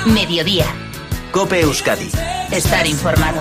Mediodía. COPE Euskadi. Estar informado.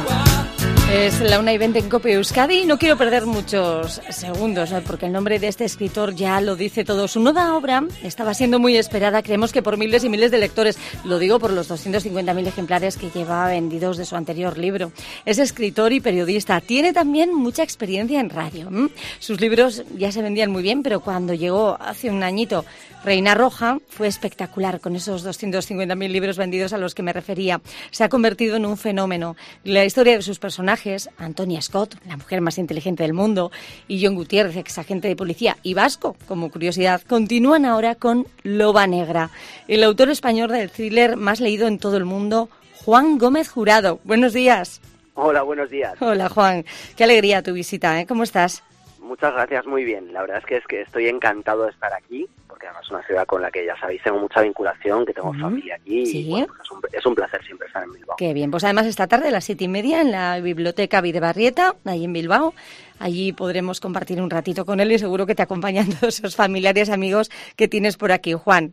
Es la 1:20 en COPE Euskadi y no quiero perder muchos segundos, ¿no? Porque el nombre de este escritor ya lo dice todo. Su nueva obra estaba siendo muy esperada, creemos que por miles y miles de lectores. Lo digo por los 250.000 ejemplares que lleva vendidos de su anterior libro. Es escritor y periodista. Tiene también mucha experiencia en radio. Sus libros ya se vendían muy bien, pero cuando llegó hace un añito Reina Roja fue espectacular con esos 250.000 libros vendidos a los que me refería. Se ha convertido en un fenómeno. La historia de sus personajes, Antonia Scott, la mujer más inteligente del mundo, y Jon Gutiérrez, exagente de policía, y Vasco, como curiosidad, continúan ahora con Loba Negra, el autor español del thriller más leído en todo el mundo, Juan Gómez Jurado. Buenos días. Hola, buenos días. Hola, Juan. Qué alegría tu visita, ¿eh? ¿Cómo estás? Muchas gracias, muy bien. La verdad es que estoy encantado de estar aquí, porque además es una ciudad con la que, ya sabéis, tengo mucha vinculación, que tengo familia aquí. ¿Sí? Y bueno, pues es un placer siempre estar en Bilbao. Qué bien. Pues además esta tarde a las 7:30 en la Biblioteca Bidebarrieta, ahí en Bilbao. Allí podremos compartir un ratito con él y seguro que te acompañan todos esos familiares, amigos que tienes por aquí. Juan.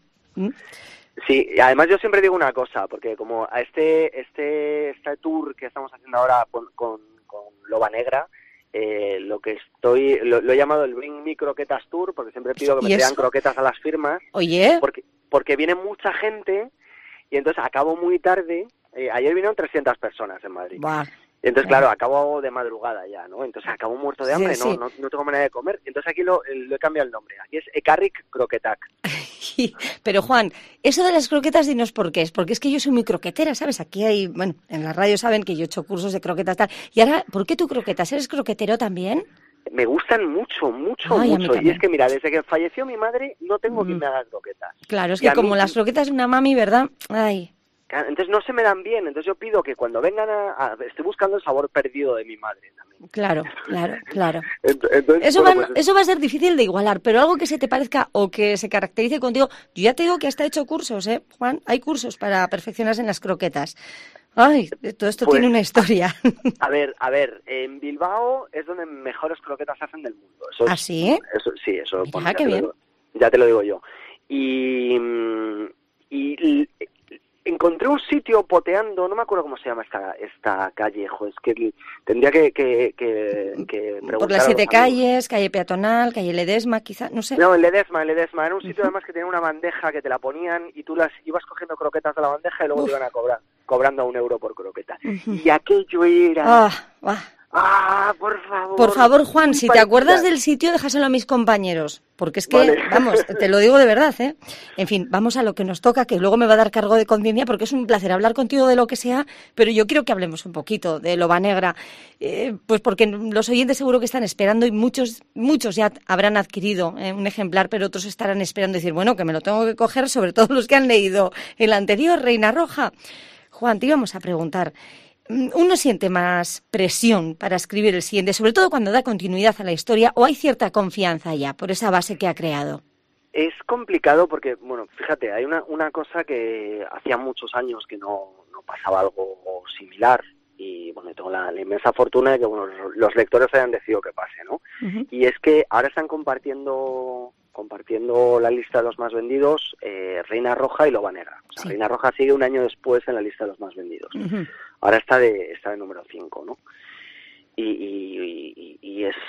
Sí, y además yo siempre digo una cosa, porque como a este tour que estamos haciendo ahora con Loba Negra, lo he llamado el Bring Me Croquetas Tour, porque siempre pido que me traigan croquetas a las firmas. Oye. Porque viene mucha gente y entonces acabo muy tarde. Ayer vinieron 300 personas en Madrid. Buah. Entonces, claro, acabo de madrugada ya, ¿no? Entonces acabo muerto de hambre, Sí. No tengo manera de comer. Entonces aquí lo he cambiado el nombre. Aquí es Ekarrik Croquetak. Pero Juan, eso de las croquetas, dinos por qué es. Porque es que yo soy muy croquetera, ¿sabes? Aquí hay, bueno, en la radio saben que yo he hecho cursos de croquetas tal. Y ahora, ¿por qué tú croquetas? ¿Eres croquetero también? Me gustan mucho. Ay, a mí Y también. es que, mira, desde que falleció mi madre, no tengo quien me haga croquetas. Claro, es Y que a como mí- las croquetas de una mami, ¿verdad? Ay. Entonces no se me dan bien. Entonces yo pido que cuando vengan estoy buscando el sabor perdido de mi madre también. Claro. Entonces, Eso, bueno, eso va a ser difícil de igualar, pero algo que se te parezca o que se caracterice contigo. Yo ya te digo que hasta he hecho cursos, ¿eh, Juan? Hay cursos para perfeccionarse en las croquetas. Ay, todo esto Pues, tiene una historia. A ver, en Bilbao es donde mejores croquetas se hacen del mundo. Eso ¿Ah, sí? Eso. Mira, Bueno, qué bien. Ya te lo digo yo. Y encontré un sitio poteando, no me acuerdo cómo se llama esta calle, es que tendría que preguntar Por las a los 7 amigos. calles, calle peatonal, calle Ledesma, quizá, no sé. No, el Ledesma. Era un sitio además que tenía una bandeja que te la ponían y tú las ibas cogiendo croquetas de la bandeja y luego te iban a cobrando a €1 por croqueta. Y aquello era... por favor. Por favor, Juan, si te Parecidas. acuerdas del sitio, déjaselo a mis compañeros. Porque es que, Vale. vamos, te lo digo de verdad, ¿eh? En fin, vamos a lo que nos toca, que luego me va a dar cargo de conciencia, porque es un placer hablar contigo de lo que sea, pero yo quiero que hablemos un poquito de Loba Negra, pues porque los oyentes seguro que están esperando y muchos ya habrán adquirido un ejemplar, pero otros estarán esperando decir, bueno, que me lo tengo que coger, sobre todo los que han leído el anterior, Reina Roja. Juan, te íbamos a preguntar... ¿Uno siente más presión para escribir el siguiente, sobre todo cuando da continuidad a la historia, o hay cierta confianza ya por esa base que ha creado? Es complicado porque, bueno, fíjate, hay una cosa que hacía muchos años que no pasaba algo similar y, bueno, tengo la inmensa fortuna de que, bueno, los lectores hayan decidido que pase, ¿no? Uh-huh. Y es que ahora están compartiendo la lista de los más vendidos, Reina Roja y Loba Negra. O sea, Sí. Reina Roja sigue un año después en la lista de los más vendidos. Uh-huh. Ahora está de número 5, ¿no? Y es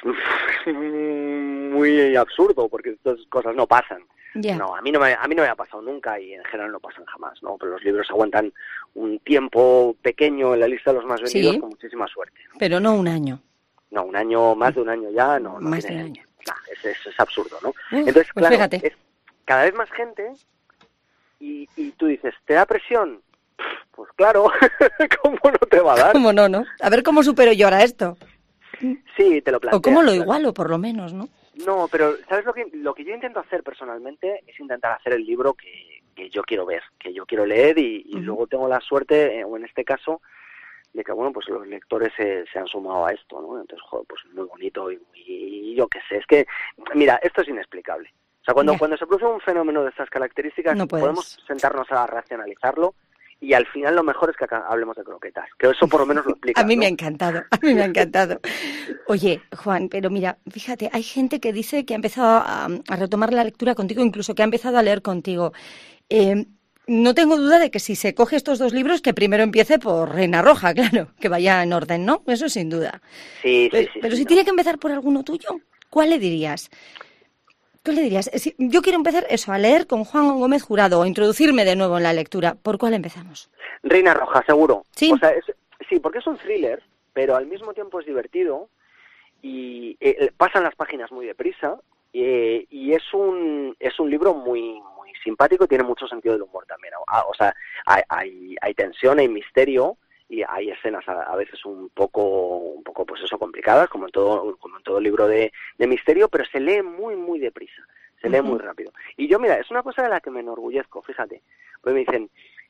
muy absurdo porque estas cosas no pasan. Ya. No, a mí no me ha pasado nunca y en general no pasan jamás, ¿no? Pero los libros aguantan un tiempo pequeño en la lista de los más vendidos Sí. con muchísima suerte, ¿no? Pero no un año. No, un año, más de un año ya, no Más tiene- de un año. nah, es absurdo, ¿no? Uf, Entonces, pues claro, fíjate. es cada vez más gente y tú dices, ¿te da presión? Pues claro, ¿cómo no te va a dar? ¿Cómo no, no? A ver cómo supero yo ahora esto. Sí, te lo planteas. O cómo lo claro. igualo, por lo menos, ¿no? No, pero ¿sabes lo que yo intento hacer personalmente? Es intentar hacer el libro que yo quiero ver, que yo quiero leer y Ujú. luego tengo la suerte, o en este caso, de que, bueno, pues los lectores se han sumado a esto, ¿no? Entonces, joder, pues muy bonito y yo qué sé. Es que, mira, esto es inexplicable. O sea, Ya. cuando se produce un fenómeno de estas características, No puedes. podemos sentarnos a racionalizarlo y al final lo mejor es que acá hablemos de croquetas, que eso por lo menos lo explica. A mí ¿no? me ha encantado, a mí me ha encantado. Oye, Juan, pero mira, fíjate, hay gente que dice que ha empezado a retomar la lectura contigo, incluso que ha empezado a leer contigo. no tengo duda de que si se coge estos 2 libros, que primero empiece por Reina Roja, claro, que vaya en orden, ¿no? Eso sin duda. Sí. Pero si tiene que empezar por alguno tuyo, ¿cuál le dirías? ¿Qué le dirías? Yo quiero empezar a leer con Juan Gómez Jurado o introducirme de nuevo en la lectura. ¿Por cuál empezamos? Reina Roja, seguro. Sí. O sea, sí, porque es un thriller, pero al mismo tiempo es divertido y pasan las páginas muy deprisa y es un libro muy simpático y tiene mucho sentido del humor también. O sea, hay tensión, hay misterio y hay escenas a veces un poco pues eso, complicadas, como en todo libro de misterio, pero se lee muy deprisa, se lee muy rápido. Y yo, mira, es una cosa de la que me enorgullezco, fíjate, porque me dicen,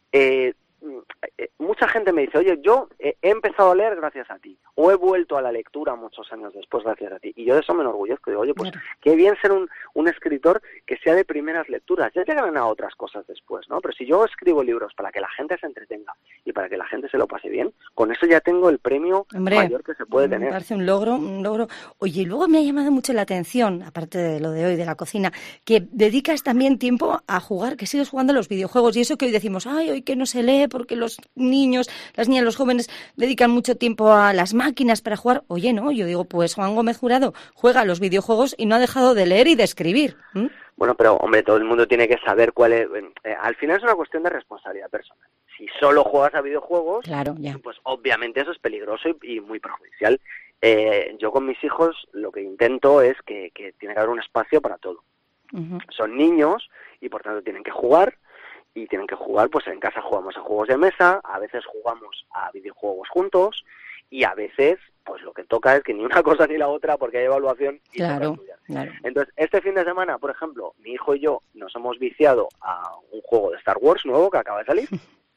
mucha gente me dice, oye, yo he empezado a leer gracias a ti, o he vuelto a la lectura muchos años después gracias a ti, y yo de eso me enorgullezco, digo, oye, pues qué bien ser un escritor que sea de primeras lecturas, ya llegarán a otras cosas después, ¿no? Pero si yo escribo libros para que la gente se entretenga y para que la gente se lo pase bien, con eso ya tengo el premio mayor que se puede tener. Me parece un logro. Oye, y luego me ha llamado mucho la atención, aparte de lo de hoy, de la cocina, que dedicas también tiempo a jugar, que sigues jugando a los videojuegos, y eso que hoy decimos, ay, hoy que no se lee porque los niños, las niñas, los jóvenes dedican mucho tiempo a las máquinas para jugar. Oye, no, yo digo, pues Juan Gómez Jurado juega a los videojuegos y no ha dejado de leer y de escribir. Bueno, pero hombre, todo el mundo tiene que saber cuál es. Al final es una cuestión de responsabilidad personal. Si solo juegas a videojuegos, claro, ya, pues obviamente eso es peligroso y muy perjudicial. Yo con mis hijos lo que intento es que tiene que haber un espacio para todo. Son niños y por tanto tienen que jugar. Y tienen que jugar, pues en casa jugamos a juegos de mesa, a veces jugamos a videojuegos juntos y a veces, pues lo que toca es que ni una cosa ni la otra porque hay evaluación y claro. Entonces, este fin de semana, por ejemplo, mi hijo y yo nos hemos viciado a un juego de Star Wars nuevo que acaba de salir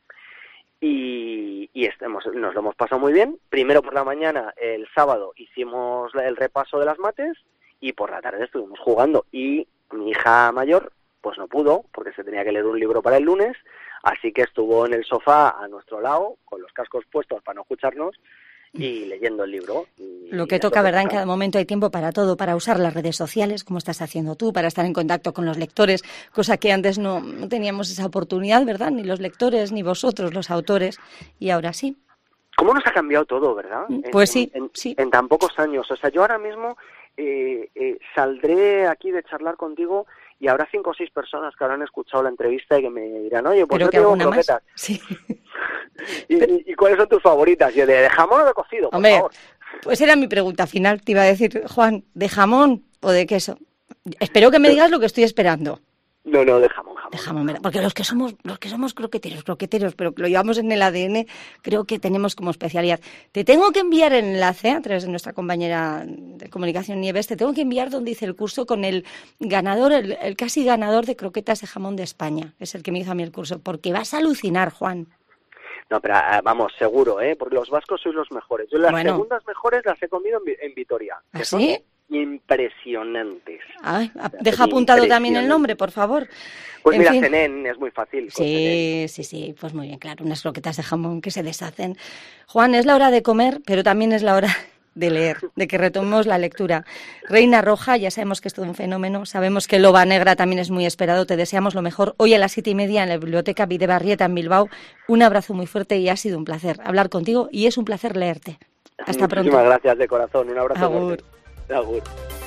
y nos lo hemos pasado muy bien. Primero por la mañana, el sábado, hicimos el repaso de las mates y por la tarde estuvimos jugando y mi hija mayor pues no pudo, porque se tenía que leer un libro para el lunes, así que estuvo en el sofá a nuestro lado, con los cascos puestos para no escucharnos, y leyendo el libro. Lo que toca, ¿verdad? En cada momento hay tiempo para todo, para usar las redes sociales, como estás haciendo tú, para estar en contacto con los lectores, cosa que antes no teníamos esa oportunidad, ¿verdad? Ni los lectores, ni vosotros, los autores, y ahora sí. ¿Cómo nos ha cambiado todo, verdad? Pues sí. En tan pocos años. O sea, yo ahora mismo saldré aquí de charlar contigo y habrá 5 o 6 personas que habrán escuchado la entrevista y que me dirán, oye, pues yo tengo croquetas. Sí. ¿Y cuáles son tus favoritas? Yo ¿de jamón o de cocido? Hombre, por favor. Pues era mi pregunta final. Te iba a decir, Juan, ¿de jamón o de queso? Espero que me digas lo que estoy esperando. No, de jamón. De jamón, porque los que somos croqueteros, pero que lo llevamos en el ADN, creo que tenemos como especialidad. Te tengo que enviar el enlace a través de nuestra compañera de comunicación Nieves, te tengo que enviar donde hice el curso con el ganador, el casi ganador de croquetas de jamón de España, es el que me hizo a mí el curso, porque vas a alucinar, Juan. No, pero vamos, seguro, porque los vascos sois los mejores. Yo las segundas mejores las he comido en Vitoria. ¿Ah, sí? Impresionantes. Ay, deja apuntado también el nombre, por favor. Pues mira, Zenén es muy fácil. Sí, pues muy bien, claro, unas croquetas de jamón que se deshacen. Juan, es la hora de comer, pero también es la hora de leer, de que retomemos la lectura. Reina Roja, ya sabemos que es todo un fenómeno, sabemos que Loba Negra también es muy esperado, te deseamos lo mejor. Hoy a las 7:30 en la Biblioteca Bidebarrieta en Bilbao, un abrazo muy fuerte y ha sido un placer hablar contigo y es un placer leerte. Hasta pronto. Muchísimas gracias de corazón, un abrazo. Agur. Agur.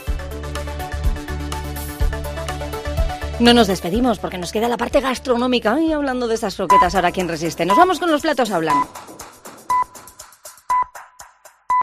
No nos despedimos porque nos queda la parte gastronómica. Ay, hablando de esas croquetas, ahora quién resiste. Nos vamos con los platos hablando.